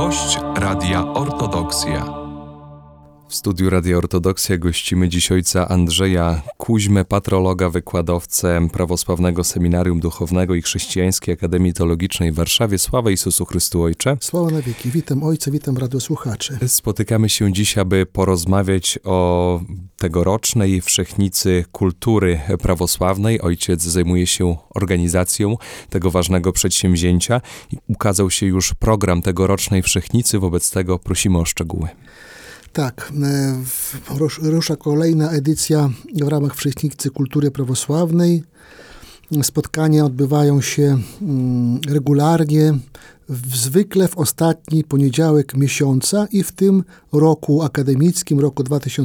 Gość Radia Ortodoksja. W studiu Radia Ortodoksja gościmy dziś ojca Andrzeja Kuźmę, patrologa, wykładowcę Prawosławnego Seminarium Duchownego i Chrześcijańskiej Akademii Teologicznej w Warszawie. Sława Jezusu Chrystu, Ojcze. Sława na wieki. Witam Ojca, witam radiosłuchaczy. Spotykamy się dziś, aby porozmawiać o tegorocznej Wszechnicy Kultury Prawosławnej. Ojciec zajmuje się organizacją tego ważnego przedsięwzięcia. Ukazał się już program tegorocznej Wszechnicy, wobec tego prosimy o szczegóły. Tak, rusza kolejna edycja w ramach Wszechnicy Kultury Prawosławnej. Spotkania odbywają się regularnie, zwykle w ostatni poniedziałek miesiąca i w tym roku akademickim, roku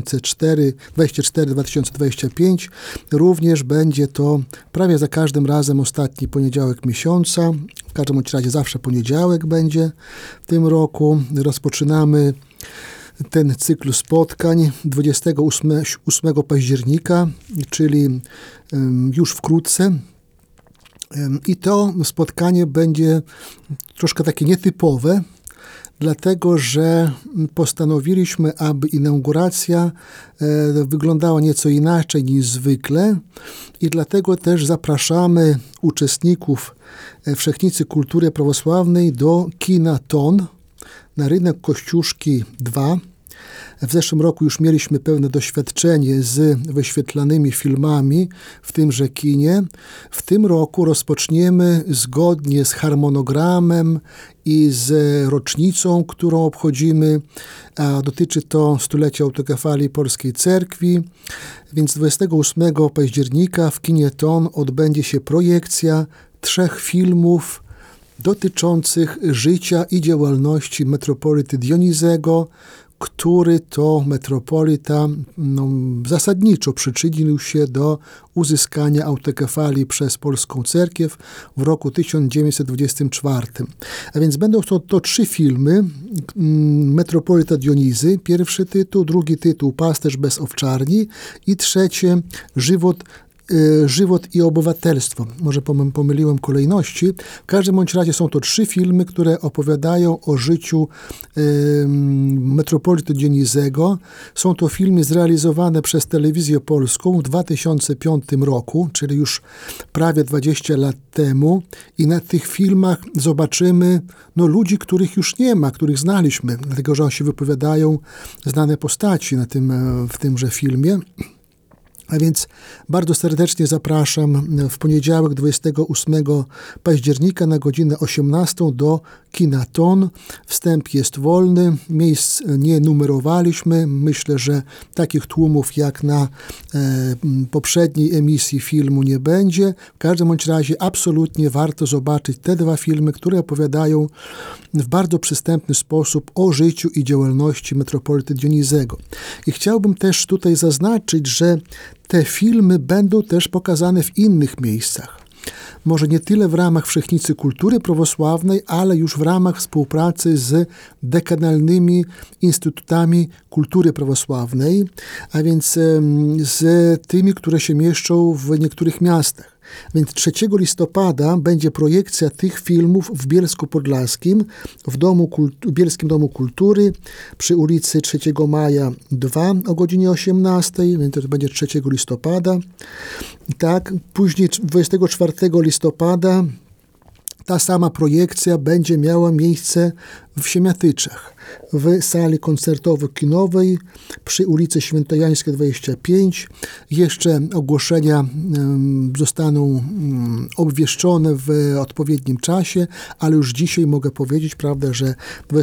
2024-2025, również będzie to prawie za każdym razem ostatni poniedziałek miesiąca. W każdym razie zawsze poniedziałek będzie w tym roku. Rozpoczynamy ten cykl spotkań 28 października, czyli już wkrótce. I to spotkanie będzie troszkę takie nietypowe, dlatego że postanowiliśmy, aby inauguracja wyglądała nieco inaczej niż zwykle i dlatego też zapraszamy uczestników Wszechnicy Kultury Prawosławnej do kina TON na rynek Kościuszki 2. W zeszłym roku już mieliśmy pewne doświadczenie z wyświetlanymi filmami w tymże kinie. W tym roku rozpoczniemy zgodnie z harmonogramem i z rocznicą, którą obchodzimy, a dotyczy to stulecia autokefalii Polskiej Cerkwi. Więc 28 października w kinie TON odbędzie się projekcja 3 filmów dotyczących życia i działalności metropolity Dionizego, który to metropolita zasadniczo przyczynił się do uzyskania autokefalii przez Polską Cerkiew w roku 1924. A więc będą to 3 filmy. Metropolita Dionizy, pierwszy tytuł, drugi tytuł Pasterz bez owczarni i trzecie Żywot i obywatelstwo. Może pomyliłem kolejności. W każdym bądź razie są to 3 filmy, które opowiadają o życiu metropolity Dionizego. Są to filmy zrealizowane przez Telewizję Polską w 2005 roku, czyli już prawie 20 lat temu. I na tych filmach zobaczymy ludzi, których już nie ma, których znaliśmy, dlatego że się wypowiadają znane postaci w tymże filmie. A więc bardzo serdecznie zapraszam w poniedziałek 28 października na godzinę 18 do kina TON. Wstęp jest wolny, miejsc nie numerowaliśmy. Myślę, że takich tłumów jak na poprzedniej emisji filmu nie będzie. W każdym bądź razie absolutnie warto zobaczyć te 2 filmy, które opowiadają w bardzo przystępny sposób o życiu i działalności metropolity Dionizego. I chciałbym też tutaj zaznaczyć, że te filmy będą też pokazane w innych miejscach. Może nie tyle w ramach Wszechnicy Kultury Prawosławnej, ale już w ramach współpracy z dekanalnymi Instytutami Kultury Prawosławnej, a więc z tymi, które się mieszczą w niektórych miastach. Więc 3 listopada będzie projekcja tych filmów w Bielsku Podlaskim, w Bielskim Domu Kultury przy ulicy 3 Maja 2 o godzinie 18, więc to będzie 3 listopada. Tak, później 24 listopada ta sama projekcja będzie miała miejsce w Siemiatyczach, w sali koncertowo-kinowej przy ulicy Świętojańskiej 25. Jeszcze ogłoszenia zostaną obwieszczone w odpowiednim czasie, ale już dzisiaj mogę powiedzieć, prawda, że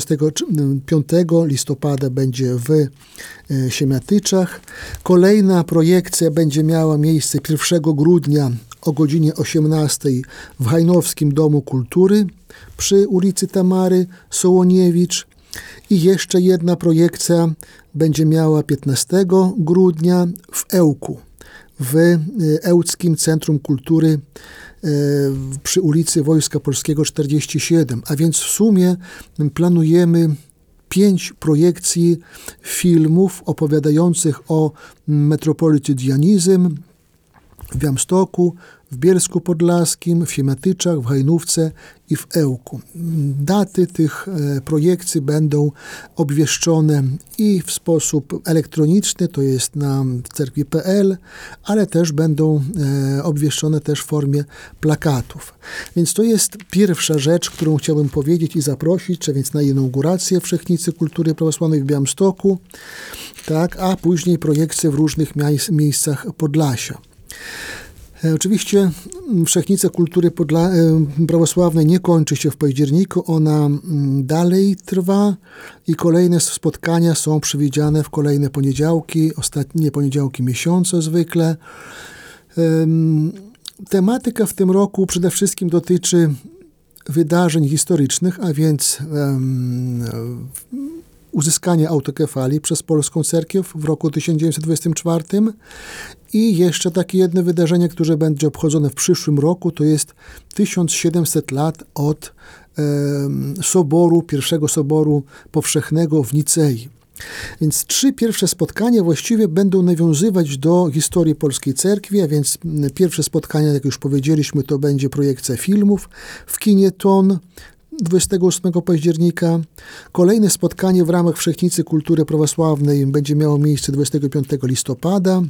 25 listopada będzie w Siemiatyczach. Kolejna projekcja będzie miała miejsce 1 grudnia o godzinie 18 w Hajnowskim Domu Kultury przy ulicy Tamary Sołoniewicz. I jeszcze jedna projekcja będzie miała 15 grudnia w Ełku, w Ełckim Centrum Kultury przy ulicy Wojska Polskiego 47. A więc w sumie planujemy 5 projekcji filmów opowiadających o metropolicie Dionizym, w Białymstoku, w Bielsku Podlaskim, w Siemiatyczach, w Hajnówce i w Ełku. Daty tych projekcji będą obwieszczone i w sposób elektroniczny, to jest na cerkwi.pl, ale też będą obwieszczone też w formie plakatów. Więc to jest pierwsza rzecz, którą chciałbym powiedzieć i zaprosić, a więc na inaugurację Wszechnicy Kultury Prawosławnej w Białymstoku, tak, a później projekcje w różnych miejscach Podlasia. Oczywiście Wszechnica Kultury Prawosławnej nie kończy się w październiku, ona dalej trwa i kolejne spotkania są przewidziane w kolejne poniedziałki, ostatnie poniedziałki miesiąca zwykle. Tematyka w tym roku przede wszystkim dotyczy wydarzeń historycznych, a więc uzyskania autokefalii przez polską cerkiew w roku 1924 i jeszcze takie jedno wydarzenie, które będzie obchodzone w przyszłym roku, to jest 1700 lat od pierwszego Soboru Powszechnego w Nicei. Więc 3 pierwsze spotkania właściwie będą nawiązywać do historii polskiej cerkwi, a więc pierwsze spotkania, jak już powiedzieliśmy, to będzie projekcja filmów w kinie Ton 28 października. Kolejne spotkanie w ramach Wszechnicy Kultury Prawosławnej będzie miało miejsce 25 listopada.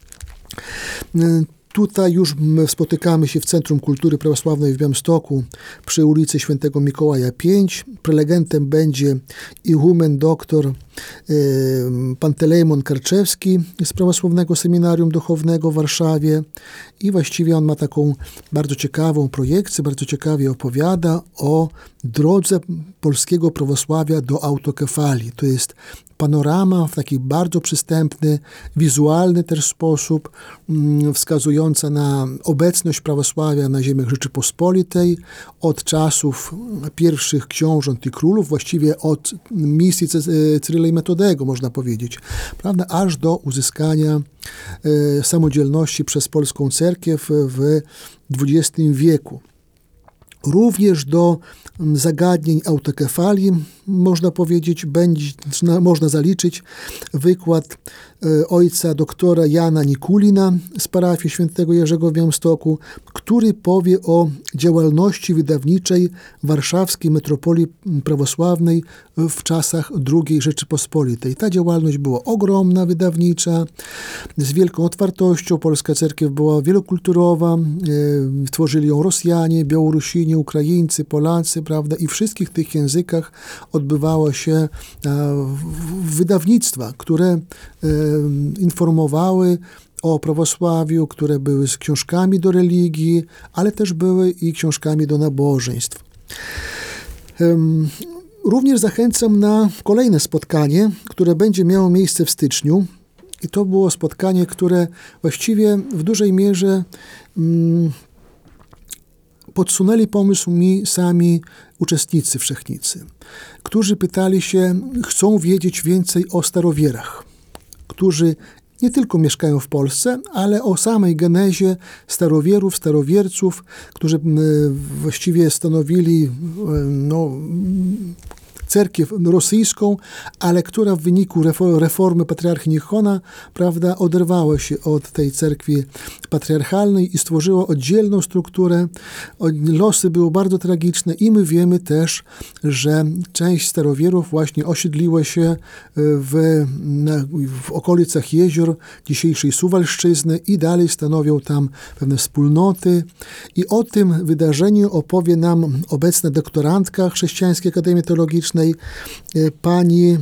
Tutaj już spotykamy się w Centrum Kultury Prawosławnej w Białymstoku przy ulicy Świętego Mikołaja 5. Prelegentem będzie igumen doktor Pantelejmon Karczewski z Prawosławnego Seminarium Duchownego w Warszawie i właściwie on ma taką bardzo ciekawą projekcję, bardzo ciekawie opowiada o drodze polskiego prawosławia do autokefalii. To jest panorama w taki bardzo przystępny, wizualny też sposób, wskazująca na obecność prawosławia na ziemiach Rzeczypospolitej od czasów pierwszych książąt i królów, właściwie od misji Cyryla i Metodego, można powiedzieć, prawda, aż do uzyskania samodzielności przez polską cerkiew w XX wieku. Również do zagadnień autokefalii, można powiedzieć, można zaliczyć wykład ojca doktora Jana Nikulina z parafii świętego Jerzego w Białymstoku, który powie o działalności wydawniczej warszawskiej metropolii prawosławnej w czasach II Rzeczypospolitej. Ta działalność była ogromna, wydawnicza, z wielką otwartością. Polska cerkiew była wielokulturowa, tworzyli ją Rosjanie, Białorusini, Ukraińcy, Polacy, prawda, i w wszystkich tych językach odbywało się wydawnictwa, które informowały o prawosławiu, które były z książkami do religii, ale też były i książkami do nabożeństw. Również zachęcam na kolejne spotkanie, które będzie miało miejsce w styczniu. I to było spotkanie, które właściwie w dużej mierze podsunęli pomysł mi sami uczestnicy Wszechnicy, którzy pytali się, chcą wiedzieć więcej o starowierach, którzy nie tylko mieszkają w Polsce, ale o samej genezie starowierów, starowierców, którzy właściwie stanowili cerkiew rosyjską, ale która w wyniku reformy patriarchy Nichona, prawda, oderwała się od tej cerkwi patriarchalnej i stworzyła oddzielną strukturę. Losy były bardzo tragiczne i my wiemy też, że część starowierów właśnie osiedliła się w okolicach jezior dzisiejszej Suwalszczyzny i dalej stanowią tam pewne wspólnoty. I o tym wydarzeniu opowie nam obecna doktorantka Chrześcijańskiej Akademii Teologicznej, pani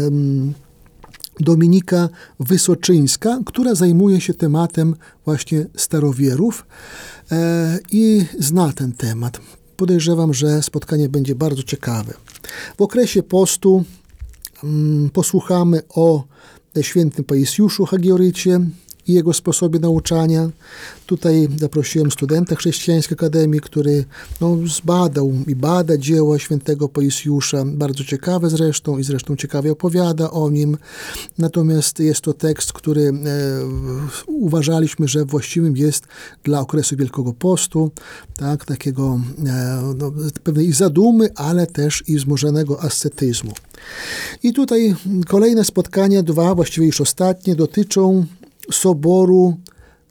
Dominika Wysoczyńska, która zajmuje się tematem właśnie starowierów i zna ten temat. Podejrzewam, że spotkanie będzie bardzo ciekawe. W okresie postu posłuchamy o świętym Paisiuszu Hagiorycie i jego sposobie nauczania. Tutaj zaprosiłem studenta Chrześcijańskiej Akademii, który zbadał i bada dzieła świętego Paisiusza, bardzo ciekawe zresztą i ciekawie opowiada o nim. Natomiast jest to tekst, który uważaliśmy, że właściwym jest dla okresu Wielkiego Postu, tak, takiego pewnej zadumy, ale też i wzmożonego ascetyzmu. I tutaj kolejne spotkania, 2, właściwie już ostatnie, dotyczą Soboru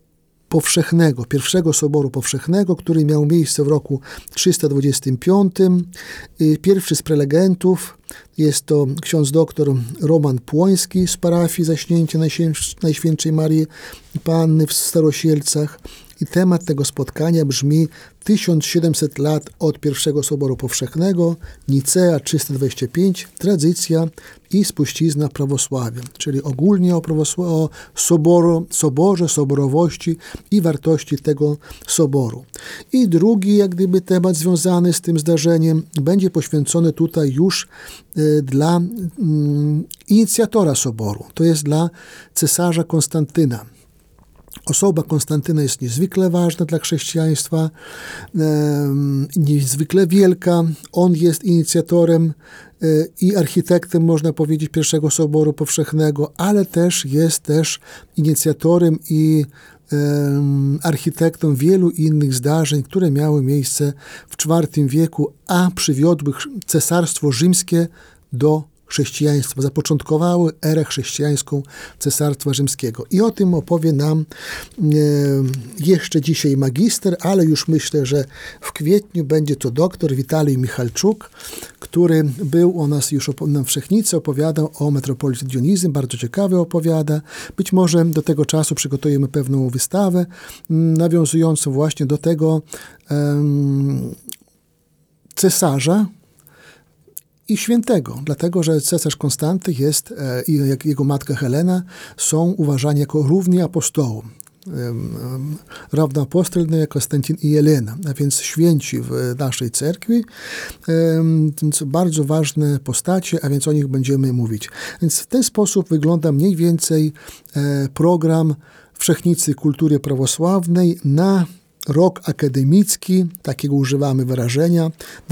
Powszechnego, pierwszego Soboru Powszechnego, który miał miejsce w roku 325. Pierwszy z prelegentów jest to ksiądz doktor Roman Płoński z parafii Zaśnięcie Najświętszej Marii Panny w Starosielcach. I temat tego spotkania brzmi 1700 lat od pierwszego Soboru Powszechnego, Nicea 325, tradycja i spuścizna prawosławia, czyli ogólnie o soborze, soborowości i wartości tego soboru. I drugi, jak gdyby, temat związany z tym zdarzeniem będzie poświęcony tutaj już dla inicjatora soboru, to jest dla cesarza Konstantyna. Osoba Konstantyna jest niezwykle ważna dla chrześcijaństwa, niezwykle wielka. On jest inicjatorem i architektem, można powiedzieć, pierwszego Soboru Powszechnego, ale też jest inicjatorem i architektem wielu innych zdarzeń, które miały miejsce w IV wieku, a przywiodły Cesarstwo Rzymskie do chrześcijaństwa, zapoczątkowały erę chrześcijańską Cesarstwa Rzymskiego. I o tym opowie nam jeszcze dzisiaj magister, ale już myślę, że w kwietniu będzie to doktor Witalij Michalczuk, który był u nas już na Wszechnicy, opowiadał o metropolicie Dionizym, bardzo ciekawie opowiada. Być może do tego czasu przygotujemy pewną wystawę nawiązującą właśnie do tego cesarza i świętego, dlatego że cesarz Konstanty jest i jego matka Helena są uważani jako równi apostołom. Równoapostolni jak Konstantyn i Jelena, a więc święci w naszej cerkwi, więc bardzo ważne postacie, a więc o nich będziemy mówić. Więc w ten sposób wygląda mniej więcej program Wszechnicy Kultury Prawosławnej na rok akademicki, takiego używamy wyrażenia,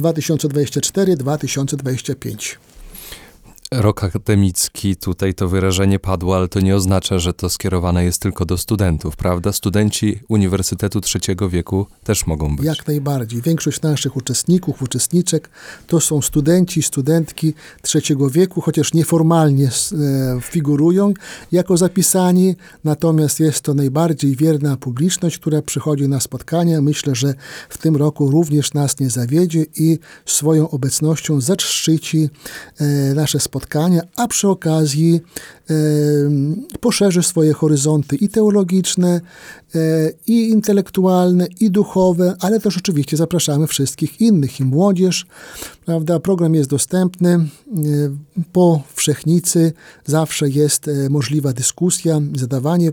2024-2025. Rok akademicki, tutaj to wyrażenie padło, ale to nie oznacza, że to skierowane jest tylko do studentów, prawda? Studenci Uniwersytetu III wieku też mogą być. Jak najbardziej. Większość naszych uczestniczek to są studenci, studentki III wieku, chociaż nieformalnie figurują jako zapisani, natomiast jest to najbardziej wierna publiczność, która przychodzi na spotkania. Myślę, że w tym roku również nas nie zawiedzie i swoją obecnością zaszczyci nasze spotkania, a przy okazji poszerzy swoje horyzonty i teologiczne, i intelektualne, i duchowe, ale też oczywiście zapraszamy wszystkich innych, i młodzież, prawda? Program jest dostępny po Wszechnicy, zawsze jest możliwa dyskusja, zadawanie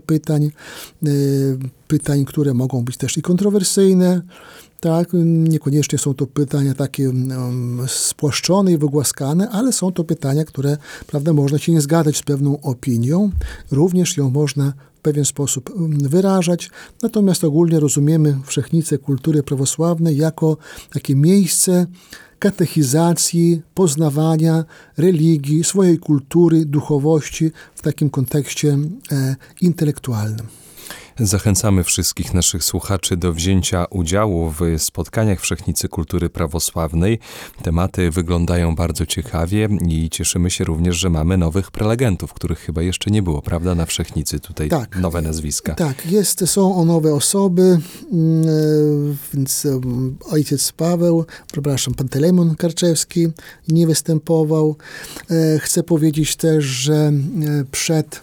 pytań, które mogą być też i kontrowersyjne. Tak, niekoniecznie są to pytania takie spłaszczone i wygłaskane, ale są to pytania, które, prawda, można się nie zgadzać z pewną opinią. Również ją można w pewien sposób wyrażać. Natomiast ogólnie rozumiemy Wszechnicę Kultury Prawosławnej jako takie miejsce katechizacji, poznawania religii, swojej kultury, duchowości w takim kontekście intelektualnym. Zachęcamy wszystkich naszych słuchaczy do wzięcia udziału w spotkaniach Wszechnicy Kultury Prawosławnej. Tematy wyglądają bardzo ciekawie i cieszymy się również, że mamy nowych prelegentów, których chyba jeszcze nie było, prawda, na Wszechnicy. Tutaj tak, nowe nazwiska. Tak, są nowe osoby, więc ojciec Paweł, Pantelejmon Karczewski nie występował. Chcę powiedzieć też, że przed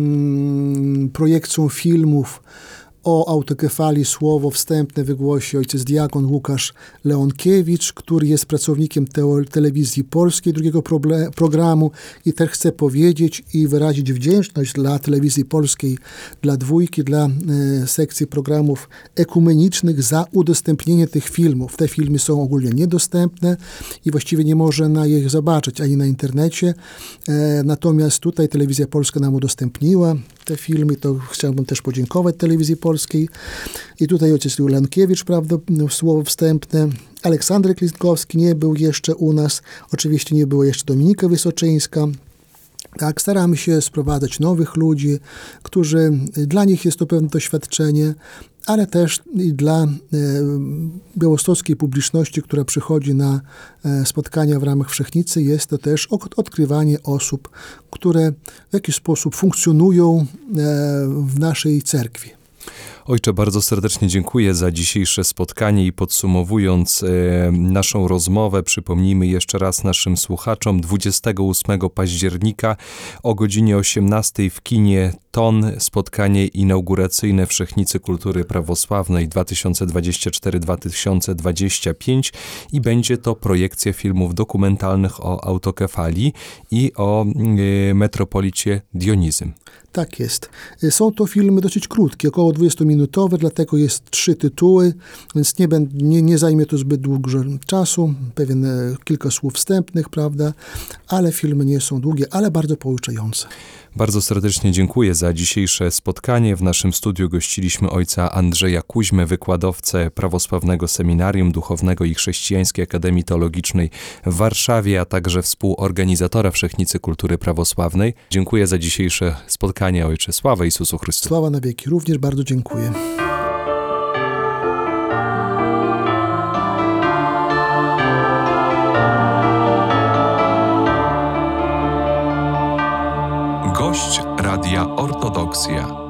projekcją filmów o autokefalii słowo wstępne wygłosi ojciec diakon Łukasz Leonkiewicz, który jest pracownikiem telewizji polskiej, drugiego programu, i też chcę powiedzieć i wyrazić wdzięczność dla telewizji polskiej, dla Dwójki, dla sekcji programów ekumenicznych za udostępnienie tych filmów. Te filmy są ogólnie niedostępne i właściwie nie można ich zobaczyć ani na internecie, natomiast tutaj telewizja polska nam udostępniła te filmy, to chciałbym też podziękować telewizji polskiej. I tutaj ojciec Leonkiewicz, prawda, słowo wstępne. Aleksander Klinkowski nie był jeszcze u nas. Oczywiście nie było jeszcze Dominika Wysoczyńska. Tak, staramy się sprowadzać nowych ludzi, dla nich jest to pewne doświadczenie, ale też i dla białostockiej publiczności, która przychodzi na spotkania w ramach Wszechnicy, jest to też odkrywanie osób, które w jakiś sposób funkcjonują w naszej cerkwi. Ojcze, bardzo serdecznie dziękuję za dzisiejsze spotkanie i podsumowując naszą rozmowę, przypomnijmy jeszcze raz naszym słuchaczom, 28 października o godzinie 18 w kinie TON spotkanie inauguracyjne Wszechnicy Kultury Prawosławnej 2024-2025 i będzie to projekcja filmów dokumentalnych o autokefalii i o metropolicie Dionizym. Tak jest. Są to filmy dosyć krótkie, około 20-minutowe, dlatego jest 3 tytuły, więc nie zajmie to zbyt dużo czasu, kilka słów wstępnych, prawda, ale filmy nie są długie, ale bardzo pouczające. Bardzo serdecznie dziękuję za dzisiejsze spotkanie. W naszym studiu gościliśmy ojca Andrzeja Kuźmę, wykładowcę Prawosławnego Seminarium Duchownego i Chrześcijańskiej Akademii Teologicznej w Warszawie, a także współorganizatora Wszechnicy Kultury Prawosławnej. Dziękuję za dzisiejsze spotkanie, ojcze. Sława Jezusu Chrystusowi. Sława na wieki. Również bardzo dziękuję. Gość Radia Ortodoksja.